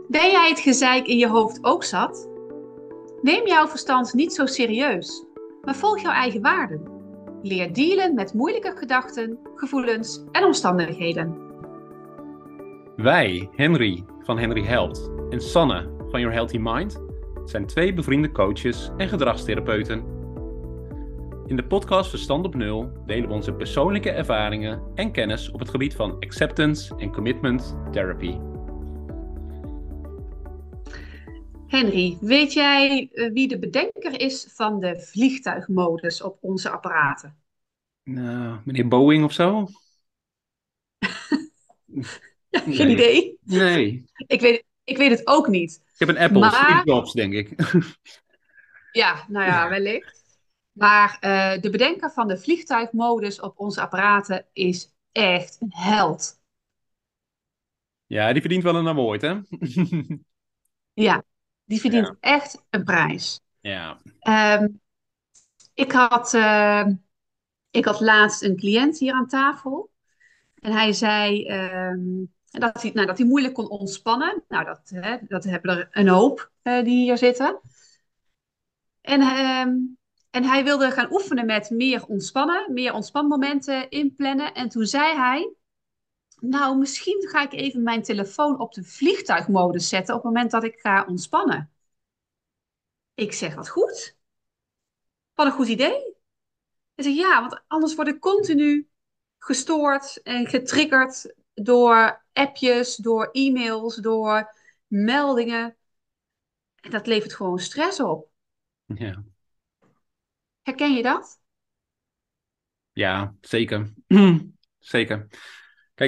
Ben jij het gezeik in je hoofd ook zat? Neem jouw verstand niet zo serieus, maar volg jouw eigen waarden. Leer dealen met moeilijke gedachten, gevoelens en omstandigheden. Wij, Henry van Henry Helpt en Sanne van Your Healthy Mind, zijn twee bevriende coaches en gedragstherapeuten. In de podcast Verstand op Nul delen we onze persoonlijke ervaringen en kennis op het gebied van acceptance en commitment therapy. Henry, weet jij wie de bedenker is van de vliegtuigmodus op onze apparaten? Nou, meneer Boeing of zo? Ja, geen Nee. idee. Nee. Ik weet het ook niet. Ik heb een Apple, Steve Maar, Jobs, denk ik. ja, nou ja, wellicht. Maar de bedenker van de vliegtuigmodus op onze apparaten is echt een held. Ja, die verdient wel een award, hè? Ja, die verdient Ja. echt een prijs. Ja. Ehm, ik had, ik had laatst een cliënt hier aan tafel. En hij zei dat hij moeilijk kon ontspannen. Nou, dat hebben er een hoop die hier zitten. En, en hij wilde gaan oefenen met meer ontspannen, meer ontspanmomenten inplannen. En toen zei hij, nou, misschien ga ik even mijn telefoon op de vliegtuigmodus zetten op het moment dat ik ga ontspannen. Ik zeg, wat goed. Wat een goed idee. Hij zegt, ja, want anders word ik continu gestoord en getriggerd door appjes, door e-mails, door meldingen. En dat levert gewoon stress op. Ja. Herken je dat? Ja, zeker. Zeker. Kijk,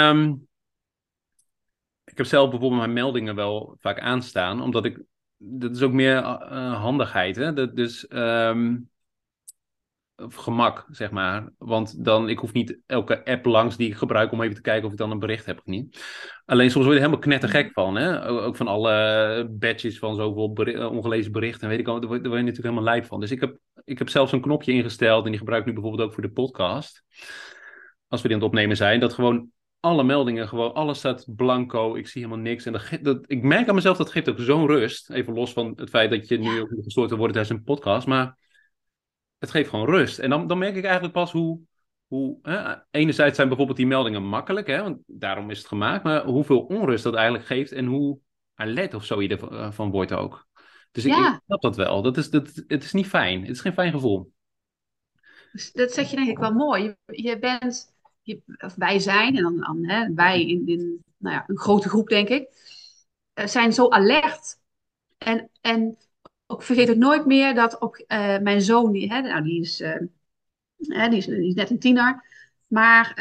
ik heb zelf bijvoorbeeld mijn meldingen wel vaak aanstaan, omdat dat is ook meer handigheid, hè? Of gemak, zeg maar. Want dan, ik hoef niet elke app langs die ik gebruik om even te kijken of ik dan een bericht heb of niet. Alleen soms word je er helemaal knettergek van, hè? Ook van alle badges van zoveel ongelezen berichten, weet ik al, daar word je natuurlijk helemaal lijp van. Dus ik heb zelfs een knopje ingesteld en die gebruik ik nu bijvoorbeeld ook voor de podcast. Als we die aan het opnemen zijn, dat gewoon alle meldingen, gewoon alles staat blanco. Ik zie helemaal niks. En ik merk aan mezelf, dat geeft ook zo'n rust. Even los van het feit dat je nu ook gestoord wil worden tijdens een podcast. Maar het geeft gewoon rust. En dan merk ik eigenlijk pas enerzijds zijn bijvoorbeeld die meldingen makkelijk, hè, want daarom is het gemaakt. Maar hoeveel onrust dat eigenlijk geeft en hoe alert of zo je ervan wordt ook. Dus ik Ja, snap dat wel. Het is niet fijn. Het is geen fijn gevoel. dus dat zeg je denk ik wel mooi. Je bent, of wij zijn, en dan hè, wij in nou ja, een grote groep denk ik, zijn zo alert. En ook vergeet ik nooit meer dat op mijn zoon, nou, die is net een tiener, maar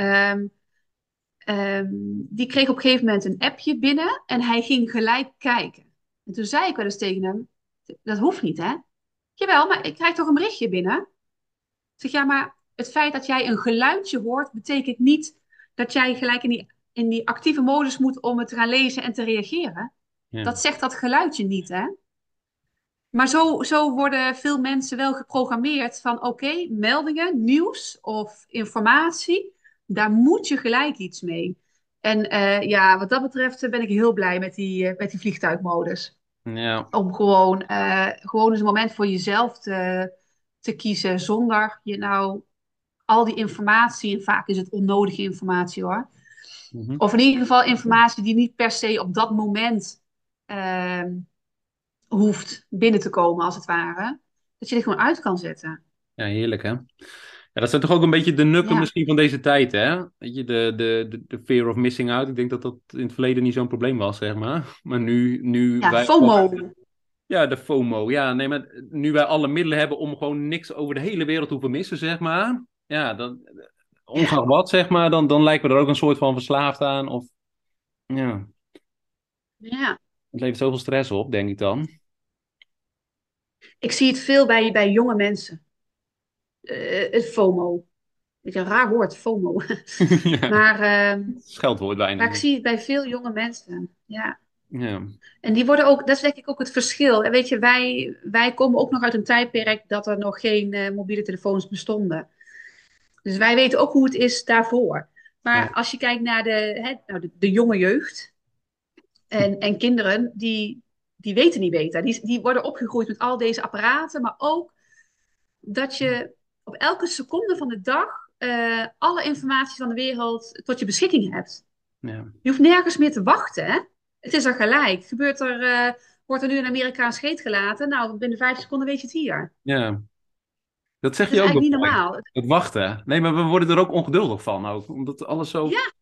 die kreeg op een gegeven moment een appje binnen en hij ging gelijk kijken. En toen zei ik wel eens tegen hem, dat hoeft niet hè? Jawel, maar ik krijg toch een berichtje binnen? Ik zeg, ja, maar het feit dat jij een geluidje hoort, betekent niet dat jij gelijk in die actieve modus moet om het te gaan lezen en te reageren. Ja. Dat zegt dat geluidje niet, hè? Maar zo worden veel mensen wel geprogrammeerd van oké, meldingen, nieuws of informatie, daar moet je gelijk iets mee. En ja, wat dat betreft ben ik heel blij met die vliegtuigmodus. Ja. Om gewoon eens een moment voor jezelf te kiezen zonder je nou al die informatie, en vaak is het onnodige informatie hoor. Mhm. Of in ieder geval informatie die niet per se op dat moment ehm, hoeft binnen te komen, als het ware. Dat je er gewoon uit kan zetten. Ja, heerlijk, hè? Ja, dat zijn toch ook een beetje de nukken Ja, misschien van deze tijd, hè? Weet je, de fear of missing out. Ik denk dat dat in het verleden niet zo'n probleem was, zeg maar. Maar nu ja, wij... FOMO. Ja, de FOMO. Ja, nee, maar nu wij alle middelen hebben om gewoon niks over de hele wereld te hoeven missen, zeg maar. Ja, dan, Ja, ongeacht wat, zeg maar, dan lijken we er ook een soort van verslaafd aan. Of, ja, ja. het levert zoveel stress op, denk ik dan. Ik zie het veel bij jonge mensen. Het FOMO. Beetje een raar woord, FOMO. Ja, Maar, scheldwoord bijna. maar ik zie het bij veel jonge mensen. Ja. Ja, En die worden ook, dat is denk ik ook het verschil. En weet je, wij komen ook nog uit een tijdperk dat er nog geen mobiele telefoons bestonden. Dus wij weten ook hoe het is daarvoor. ja. Maar als je kijkt naar de jonge jeugd, En kinderen die weten niet beter. Die worden opgegroeid met al deze apparaten, maar ook dat je op elke seconde van de dag alle informatie van de wereld tot je beschikking hebt. Ja. Je hoeft nergens meer te wachten, hè? Het is er gelijk. Wordt er nu in Amerika een scheet gelaten? Nou, binnen 5 seconden weet je het hier. Ja. Dat zeg Het is je ook nog eigenlijk niet mooi. normaal. Het wachten. Nee, maar we worden er ook ongeduldig van ook. Omdat alles zo... Ja,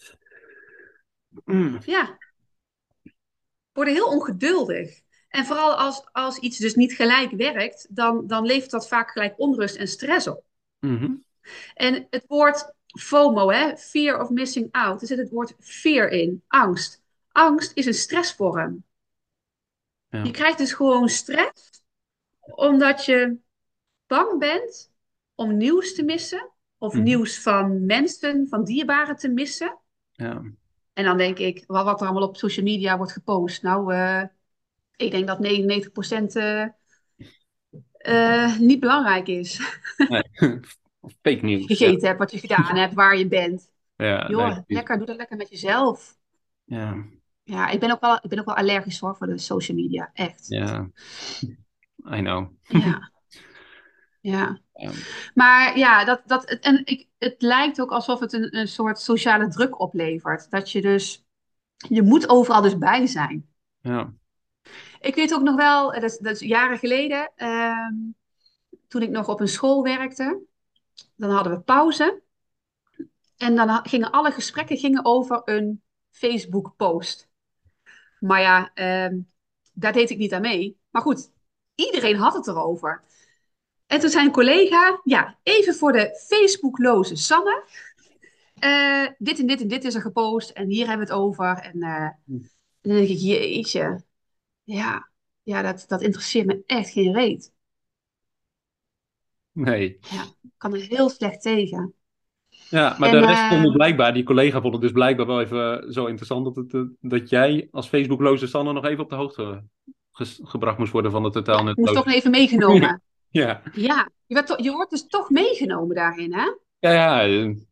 Mm. ja. Worden heel ongeduldig. En vooral als iets dus niet gelijk werkt, dan levert dat vaak gelijk onrust en stress op. Mhm. En het woord FOMO, hè, fear of missing out, er zit het woord fear in, angst. Angst is een stressvorm. Je Ja. krijgt dus gewoon stress omdat je bang bent om nieuws te missen, of Mhm. nieuws van mensen, van dierbaren te missen. Ja. En dan denk ik, wat er allemaal op social media wordt gepost. Nou, ik denk dat 99% niet belangrijk is. Nee. Fake nieuws. Ja. Gegeten hebt, wat je gedaan hebt, waar je bent. Ja, nee, Joh, precies. lekker, doe dat lekker met jezelf. Ja. Ja, ik ben ook wel allergisch hoor, voor de social media. Echt. Ja. I know. Ja, ja. Ja. Maar ja, het lijkt ook alsof het een soort sociale druk oplevert. Dat je moet overal dus bij zijn. Ja. Ik weet ook nog wel, dat is jaren geleden, toen ik nog op een school werkte, dan hadden we pauze. En dan gingen alle gesprekken over een Facebook-post. Maar ja, daar deed ik niet aan mee. Maar goed, iedereen had het erover. En toen zei een collega, ja, even voor de Facebookloze Sanne. Dit en dit en dit is er gepost en hier hebben we het over. En dan denk ik, jeetje, ja, ja dat interesseert me echt geen reet. Nee. Ja, ik kan er heel slecht tegen. Ja, maar de En rest vond het blijkbaar, die collega vond het dus blijkbaar wel even zo interessant dat jij als Facebookloze Sanne nog even op de hoogte gebracht moest worden van de ja, totaal ik moest toch nutteloze. even meegenomen. Ja, Ja, je wordt dus toch meegenomen daarin, hè? ja, ja,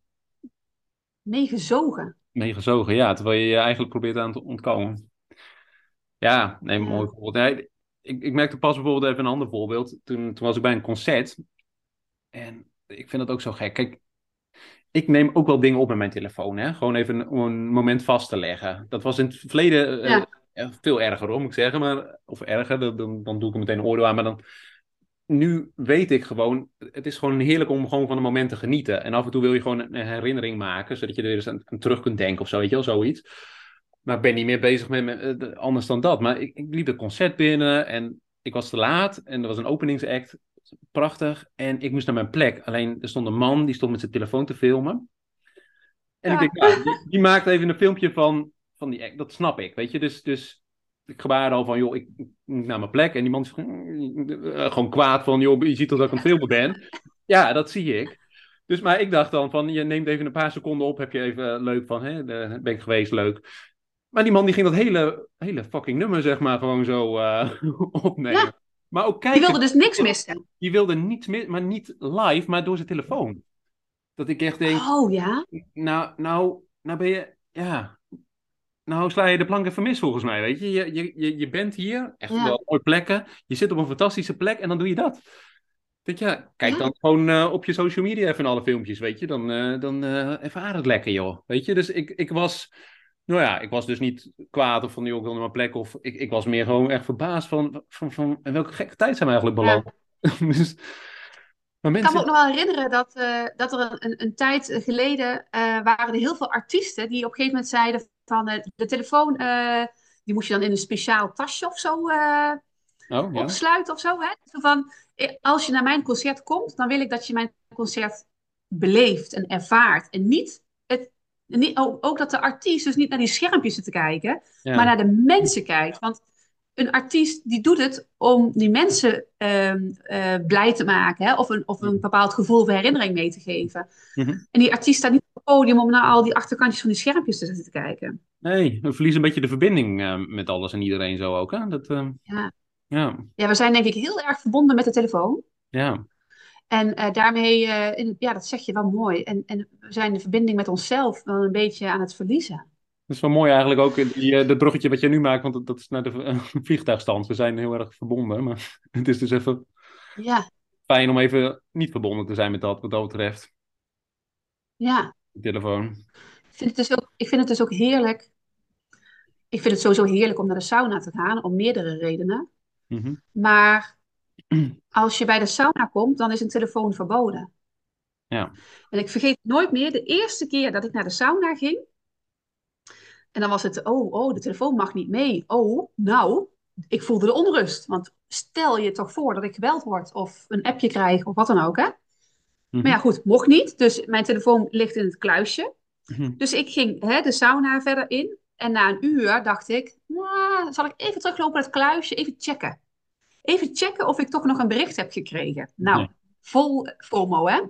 Meegezogen. meegezogen, ja, terwijl je je eigenlijk probeert aan te ontkomen. Ja, nee, mooi Ja, voorbeeld. Nee, ik merkte pas bijvoorbeeld even een ander voorbeeld. Toen was ik bij een concert en ik vind dat ook zo gek. Kijk, ik neem ook wel dingen op met mijn telefoon, hè? Gewoon even om een moment vast te leggen. Dat was in het verleden ja, veel erger, hoor, moet ik zeggen. Maar, of erger, dan doe ik er meteen een oordeel aan. Maar dan, nu weet ik gewoon, het is gewoon heerlijk om gewoon van een moment te genieten. En af en toe wil je gewoon een herinnering maken, zodat je er eens aan terug kunt denken of zo, weet je wel, zoiets. Maar ik ben niet meer bezig met anders dan dat. Maar ik liep het concert binnen en ik was te laat. En er was een openingsact. Prachtig. En ik moest naar mijn plek. Alleen er stond een man, die stond met zijn telefoon te filmen. En ik ja, denk, ja, die maakt even een filmpje van die act. Dat snap ik, weet je. Dus ik gebaarde al van, joh, ik moet naar mijn plek. En die man is gewoon kwaad van, joh, je ziet toch dat ik aan het filmen ben. Ja, dat zie ik. Dus, maar ik dacht dan van, je neemt even een paar seconden op. Heb je even leuk van, hè, ben ik geweest, leuk. Maar die man die ging dat hele fucking nummer, zeg maar, gewoon zo opnemen. ja. Maar ook Die wilde kijken, dus niks missen. die wilde niets meer, maar niet live, maar door zijn telefoon. Dat ik echt denk, Oh ja, nou ben je, ja, nou sla je de plank even mis volgens mij, weet je. Je bent hier, echt ja, wel mooie plekken. Je zit op een fantastische plek en dan doe je dat. Denk ja, kijk ja. dan gewoon op je social media even alle filmpjes, weet je. Dan ervaar het lekker, joh. Weet je, dus ik was, nou ja, ik was dus niet kwaad of van, joh, ik wil naar mijn plek. Of ik was meer gewoon echt verbaasd van in welke gekke tijd zijn we eigenlijk Ja. beland. Dus, maar Ik kan me mensen, ook nog wel herinneren dat er een tijd geleden waren er heel veel artiesten die op een gegeven moment zeiden van de telefoon, die moest je dan in een speciaal tasje of zo oh ja, opsluiten of zo. Hè? Zo van, als je naar mijn concert komt, dan wil ik dat je mijn concert beleeft en ervaart. En ook dat de artiest dus niet naar die schermpjes zit te kijken, maar ja. naar de mensen kijkt. Want een artiest die doet het om die mensen blij te maken, hè? Of een bepaald gevoel of herinnering mee te geven. Mhm. En die artiest staat niet op het podium om naar al die achterkantjes van die schermpjes te zitten kijken. Nee, we verliezen een beetje de verbinding met alles en iedereen zo ook, hè. Dat, Ja. ja, Ja, we zijn denk ik heel erg verbonden met de telefoon. ja, En daarmee, ja, dat zeg je wel mooi. En we zijn de verbinding met onszelf wel een beetje aan het verliezen. Dat is wel mooi eigenlijk ook, dat bruggetje wat je nu maakt, want dat is naar de vliegtuigstand. We zijn heel erg verbonden, maar het is dus even Ja, fijn om even niet verbonden te zijn met dat, wat dat betreft. ja. De telefoon. Ik vind het dus ook heerlijk. Ik vind het sowieso heerlijk om naar de sauna te gaan, om meerdere redenen. Mhm. Maar als je bij de sauna komt, dan is een telefoon verboden. Ja. En ik vergeet nooit meer de eerste keer dat ik naar de sauna ging. En dan was het, oh, de telefoon mag niet mee. Oh, nou, ik voelde de onrust. Want stel je toch voor dat ik gebeld word of een appje krijg of wat dan ook, hè? Maar Mhm. ja, goed, mocht niet. Dus mijn telefoon ligt in het kluisje. Mhm. Dus ik ging de sauna verder in. En na een uur dacht ik, nou, zal ik even teruglopen naar het kluisje, even checken. Even checken of ik toch nog een bericht heb gekregen. Nou, Ja. vol FOMO, hè?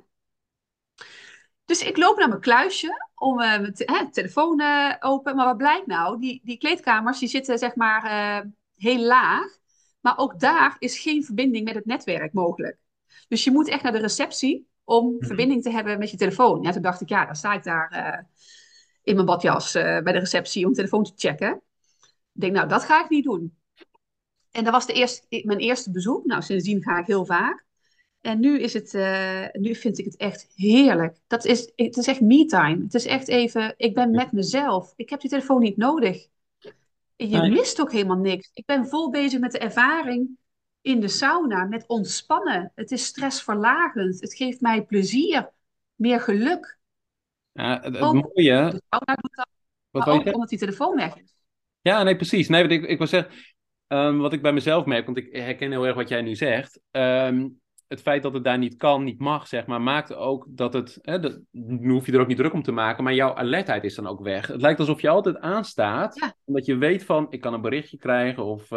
Dus ik loop naar mijn kluisje om mijn telefoon open. Maar wat blijkt nou? Die kleedkamers die zitten zeg maar heel laag. Maar ook daar is geen verbinding met het netwerk mogelijk. Dus je moet echt naar de receptie om Mhm. verbinding te hebben met je telefoon. Ja, toen dacht ik, ja, dan sta ik daar in mijn badjas bij de receptie om de telefoon te checken. Ik denk, nou, dat ga ik niet doen. En dat was mijn eerste bezoek. Nou, sindsdien ga ik heel vaak. En nu vind ik het echt heerlijk. Het is echt me-time. Het is echt even, ik ben met mezelf. Ik heb die telefoon niet nodig. Je Nee. mist ook helemaal niks. Ik ben vol bezig met de ervaring in de sauna, met ontspannen. Het is stressverlagend. Het geeft mij plezier, meer geluk. Ja, het Ook mooie, de sauna doet dat, wat maar wil je ook zeggen? omdat die telefoon weg is. Ja, nee, precies. Nee, wat ik wil zeggen, wat ik bij mezelf merk, want ik herken heel erg wat jij nu zegt. Het feit dat het daar niet kan, niet mag, zeg maar, maakt ook dat het, nu hoef je er ook niet druk om te maken, maar jouw alertheid is dan ook weg. Het lijkt alsof je altijd aanstaat, Ja, omdat je weet van, ik kan een berichtje krijgen of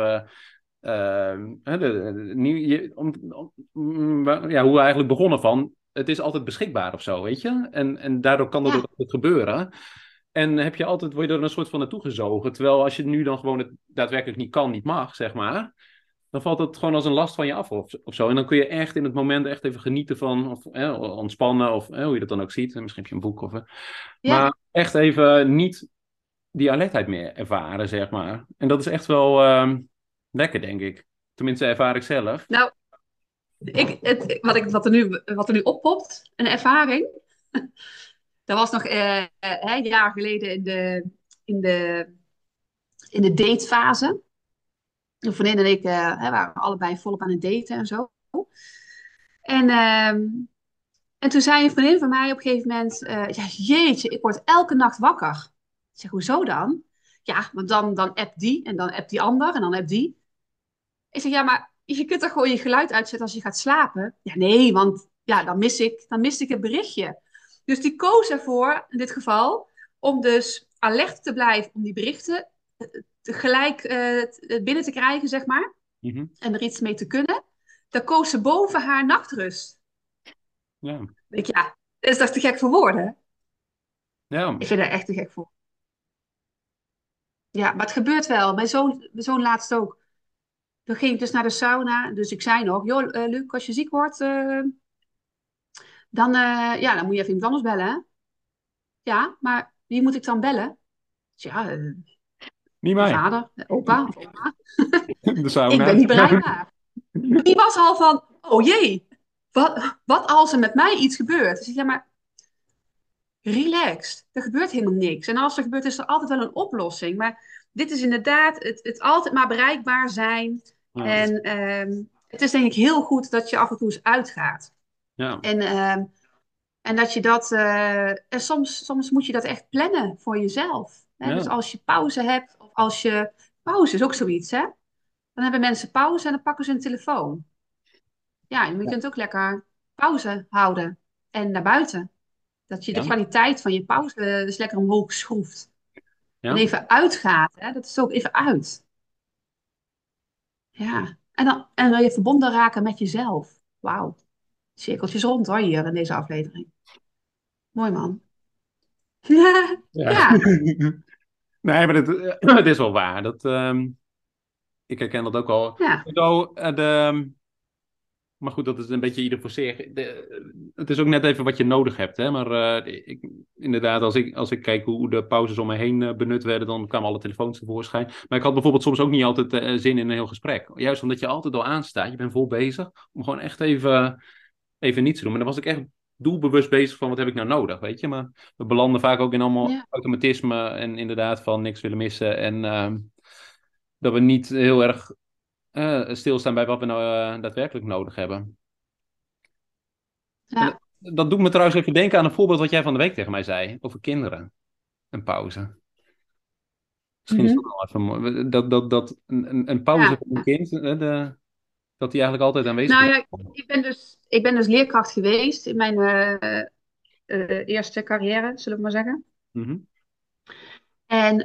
ja, hoe we eigenlijk begonnen van, het is altijd beschikbaar of zo, weet je? En daardoor kan dat ook ja, altijd gebeuren. En heb je altijd, word je er een soort van naartoe gezogen. Terwijl als je nu dan gewoon het daadwerkelijk niet kan, niet mag, zeg maar. Dan valt het gewoon als een last van je af of zo. En dan kun je echt in het moment echt even genieten van, of ontspannen, of hoe je dat dan ook ziet. Misschien heb je een boek of. ja. Maar echt even niet die alertheid meer ervaren, zeg maar. En dat is echt wel lekker, denk ik. Tenminste, ervaar ik zelf. Nou, wat er nu oppopt, een ervaring. Dat was nog een jaar geleden in de, in de datefase. Een vriendin en ik waren allebei volop aan het daten en zo. En, ehm, en toen zei een vriendin van mij op een gegeven moment... ja, jeetje, ik word elke nacht wakker. Ik zeg, hoezo dan? Ja, want dan appt die en dan appt die ander en dan appt die. Ik zeg, ja, maar je kunt toch gewoon je geluid uitzetten als je gaat slapen? Ja, nee, want ja, dan mis ik het berichtje. Dus die koos ervoor, in dit geval, om dus alert te blijven om die berichten gelijk binnen te krijgen, zeg maar. Mhm. En er iets mee te kunnen. Dan koos ze boven haar nachtrust. Ja. Ik, ja, dat is toch te gek voor woorden? Ja. Ik vind dat echt te gek voor. Ja, maar het gebeurt wel. Mijn zoon laatst ook. Toen ging ik dus naar de sauna. Dus ik zei nog, joh, Luc, als je ziek wordt, dan moet je even iemand anders bellen. Hè? Ja, maar wie moet ik dan bellen? Dus ja, Niet mijn mij. vader, opa of oma. De Ik ben sauna. niet bereikbaar. Die was al van, oh jee, wat als er met mij iets gebeurt? Dus ik zeg, ja, maar relaxed. Er gebeurt helemaal niks. En als er gebeurt, is er altijd wel een oplossing. Maar dit is inderdaad het altijd maar bereikbaar zijn. Ja. En het is denk ik heel goed dat je af en toe eens uitgaat. Ja. En, en dat je dat, en soms moet je dat echt plannen voor jezelf. Hè? Dus Ja. als je pauze hebt, of als je, pauze is ook zoiets, hè? Dan hebben mensen pauze en dan pakken ze een telefoon. Ja, en je kunt ook lekker pauze houden en naar buiten. Dat je de Ja. kwaliteit van je pauze dus lekker omhoog schroeft. En Ja. even uitgaat, hè? Dat is ook even uit. Ja. En dan je verbonden raken met jezelf. Wauw. Cirkeltjes rond hoor, hier in deze aflevering. Mooi man. Ja. Ja, Nee, maar het is wel waar. Ik herken dat ook al. ja, Zo, Maar goed, dat is een beetje ieder voor zich. Het is ook net even wat je nodig hebt. Hè? Maar inderdaad, als ik kijk hoe de pauzes om me heen benut werden, dan kwamen alle telefoons tevoorschijn. Maar ik had bijvoorbeeld soms ook niet altijd zin in een heel gesprek. Juist omdat je altijd al aanstaat, je bent vol bezig, om gewoon echt even niets te doen. Maar dan was ik echt doelbewust bezig van wat heb ik nou nodig, weet je. Maar we belanden vaak ook in allemaal Ja. automatisme en inderdaad van niks willen missen. En dat we niet heel erg stilstaan bij wat we nou daadwerkelijk nodig hebben. En Ja. dat doet me trouwens even denken aan een voorbeeld wat jij van de week tegen mij zei over kinderen. Een pauze. Misschien is dat Mhm. wel even mooi. Dat een pauze Ja. voor een kind, dat die eigenlijk altijd aanwezig Nou moet ja, zijn. ik ben dus leerkracht geweest in mijn eerste carrière, zullen we maar zeggen. Mhm. En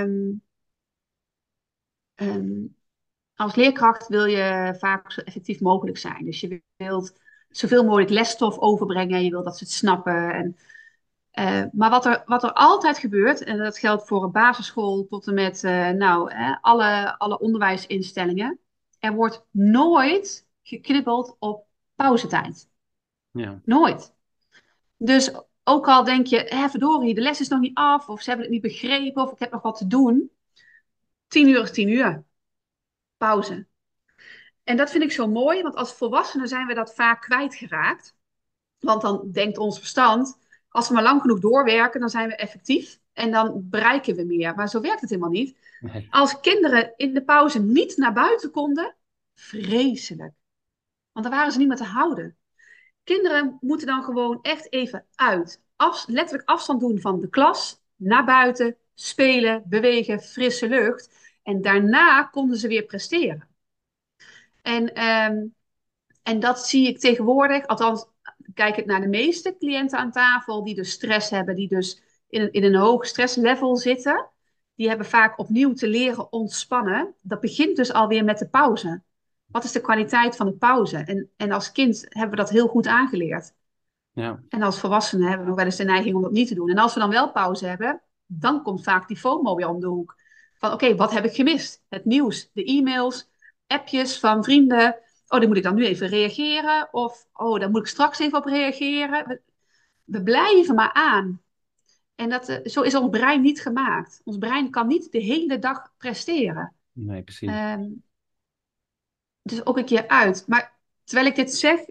ehm, als leerkracht wil je vaak zo effectief mogelijk zijn. Dus je wilt zoveel mogelijk lesstof overbrengen. Je wilt dat ze het snappen. Maar wat er altijd gebeurt, en dat geldt voor een basisschool tot en met alle onderwijsinstellingen. Er wordt nooit geknibbeld op pauzetijd. Ja. Nooit. Dus ook al denk je, verdorie, de les is nog niet af, of ze hebben het niet begrepen, of ik heb nog wat te doen. 10 uur is 10 uur. Pauze. En dat vind ik zo mooi, want als volwassenen zijn we dat vaak kwijtgeraakt. Want dan denkt ons verstand, als we maar lang genoeg doorwerken, dan zijn we effectief en dan bereiken we meer. Maar zo werkt het helemaal niet. Nee. Als kinderen in de pauze niet naar buiten konden, vreselijk. Want dan waren ze niet meer te houden. Kinderen moeten dan gewoon echt even uit. Letterlijk afstand doen van de klas, naar buiten, spelen, bewegen, frisse lucht. En daarna konden ze weer presteren. En En dat zie ik tegenwoordig, althans kijk ik naar de meeste cliënten aan tafel die dus stress hebben, die dus in een hoog stresslevel zitten. Die hebben vaak opnieuw te leren ontspannen. Dat begint dus alweer met de pauze. Wat is de kwaliteit van de pauze? En als kind hebben we dat heel goed aangeleerd. Ja. En als volwassenen hebben we nog wel eens de neiging om dat niet te doen. En als we dan wel pauze hebben, dan komt vaak die FOMO weer om de hoek. Van oké, wat heb ik gemist? Het nieuws, de e-mails, appjes van vrienden. Oh, daar moet ik dan nu even reageren. Of oh, daar moet ik straks even op reageren. We blijven maar aan. En zo is ons brein niet gemaakt. Ons brein kan niet de hele dag presteren. Nee, precies. Ehm, dus ook een keer uit. Maar terwijl ik dit zeg,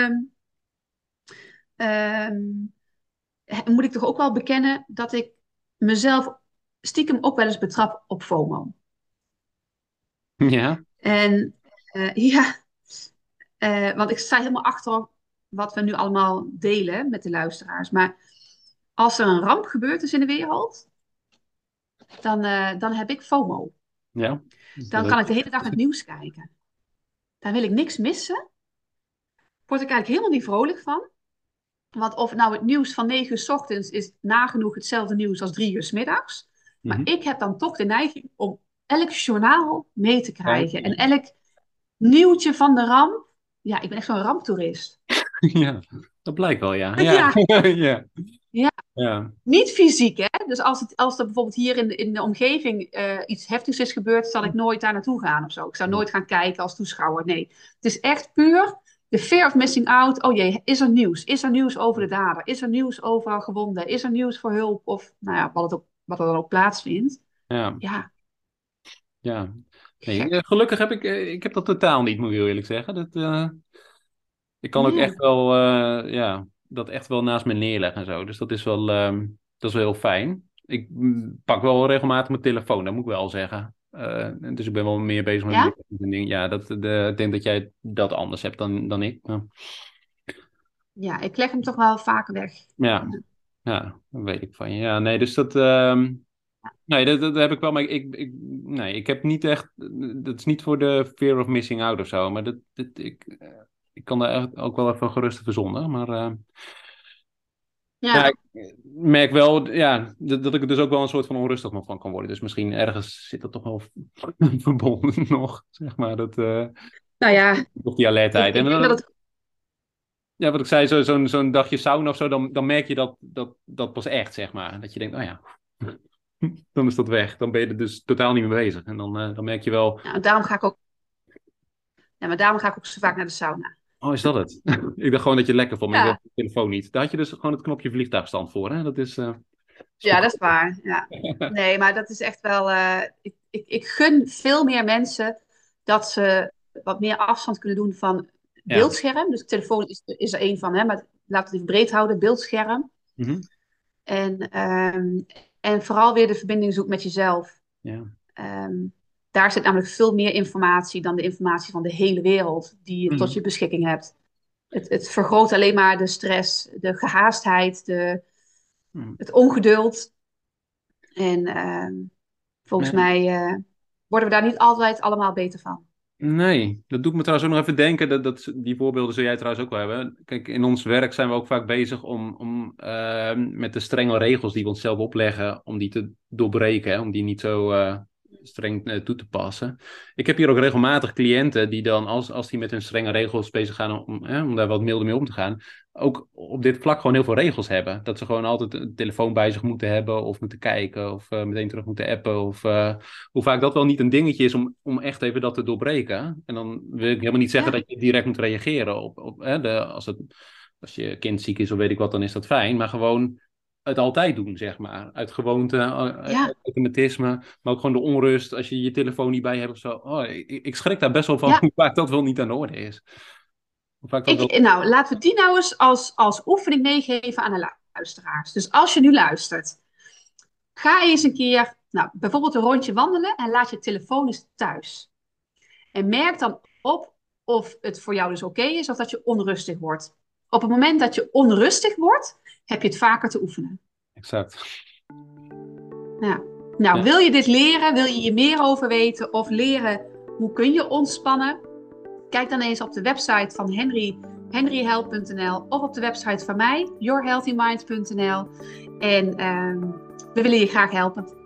ehm, moet ik toch ook wel bekennen dat ik mezelf stiekem ook wel eens betrap op FOMO. Ja. En ja, want ik sta helemaal achter wat we nu allemaal delen met de luisteraars. Maar als er een ramp gebeurd is in de wereld, dan heb ik FOMO. Ja. Dan kan ik de hele dag het nieuws kijken. Dan wil ik niks missen. Word ik eigenlijk helemaal niet vrolijk van. Want of nou het nieuws van 9 uur 's ochtends is nagenoeg hetzelfde nieuws als 3 uur 's middags. Maar Mhm. ik heb dan toch de neiging om elk journaal mee te Kijk, krijgen. En elk nieuwtje van de ramp. Ja, ik ben echt zo'n ramptoerist. ja, dat blijkt wel, ja. Ja. Ja, Ja. ja. Ja. Niet fysiek, hè? Dus als er bijvoorbeeld hier in de omgeving iets heftigs is gebeurd, zal ik nooit daar naartoe gaan of zo. Ik zou nooit gaan kijken als toeschouwer. Nee, het is echt puur de fear of missing out. Oh jee, is er nieuws? Is er nieuws over de dader? Is er nieuws over gewonden? Is er nieuws voor hulp? Of nou ja, wat er dan ook plaatsvindt. Ja. Ja, Ja. Nee, gek. gelukkig ik heb dat totaal niet, moet ik heel eerlijk zeggen. Ik kan ook echt Nee. wel, ja, dat echt wel naast me neerleggen en zo. Dus dat is wel heel fijn. Ik pak wel regelmatig mijn telefoon, dat moet ik wel zeggen. Dus ik ben wel meer bezig met Ja? berichten en dingen. Ja, ik denk dat jij dat anders hebt dan ik. Ja, ik leg hem toch wel vaker weg. Ja, ja, dat weet ik van je. Ja, nee, dus nee, dat heb ik wel, maar nee, ik heb niet echt, dat is niet voor de fear of missing out of zo, maar ik kan daar echt ook wel even gerust verzonnen, maar ja, Ja, ik merk wel, ja, dat ik er dus ook wel een soort van onrustig nog van kan worden, dus misschien ergens zit dat toch wel verbonden nog, zeg maar, nou ja, of die alertheid. ik En denk dat het. ja, wat ik zei, zo'n dagje sauna of zo, dan merk je dat pas echt, zeg maar, dat je denkt, oh ja. Dan is dat weg. Dan ben je er dus totaal niet mee bezig. En dan merk je wel. Ja, daarom ga ik ook. Ja, maar daarom ga ik ook zo vaak naar de sauna. Oh, is dat het? Ik dacht gewoon dat je het lekker vond, maar je Ja, wilde de telefoon niet. Daar had je dus gewoon het knopje vliegtuigstand voor, hè? Dat is ja, dat is goedkoop. waar. Ja. Nee, maar dat is echt wel. Ik gun veel meer mensen dat ze wat meer afstand kunnen doen van Ja. beeldscherm. Dus telefoon is er één van, hè, maar laten we het even breed houden: beeldscherm. Mhm. En, en vooral weer de verbinding zoeken met jezelf. Ja. Ehm, Daar zit namelijk veel meer informatie dan de informatie van de hele wereld die je tot Mhm. je beschikking hebt. Het vergroot alleen maar de stress, de gehaastheid, Mhm. het ongeduld. En volgens Ja. mij worden we daar niet altijd allemaal beter van. Nee, dat doet me trouwens ook nog even denken. Die voorbeelden zul jij trouwens ook wel hebben. Kijk, in ons werk zijn we ook vaak bezig om met de strenge regels die we onszelf opleggen, om die te doorbreken, hè, om die niet zo streng toe te passen. Ik heb hier ook regelmatig cliënten die dan, als die met hun strenge regels bezig gaan om daar wat milder mee om te gaan, ook op dit vlak gewoon heel veel regels hebben. Dat ze gewoon altijd een telefoon bij zich moeten hebben of moeten kijken of meteen terug moeten appen of hoe vaak dat wel niet een dingetje is om echt even dat te doorbreken. En dan wil ik helemaal niet zeggen Ja, dat je direct moet reageren op als je kind ziek is of weet ik wat, dan is dat fijn. Maar gewoon het altijd doen, zeg maar. Uit gewoonte, ja, automatisme, maar ook gewoon de onrust als je je telefoon niet bij hebt of zo. Oh, ik schrik daar best wel van ja. hoe vaak dat wel niet aan de orde is. Hoe vaak dat wel... Nou, laten we die nou eens als oefening meegeven aan de luisteraars. Dus als je nu luistert, ga eens een keer, nou, bijvoorbeeld een rondje wandelen en laat je telefoon eens thuis. En merk dan op of het voor jou dus oké is of dat je onrustig wordt. Op het moment dat je onrustig wordt, heb je het vaker te oefenen. Exact. Ja. Nou, Ja. wil je dit leren? Wil je hier meer over weten? Of leren hoe kun je ontspannen? Kijk dan eens op de website van Henry, henryhelp.nl of op de website van mij, yourhealthymind.nl. En we willen je graag helpen.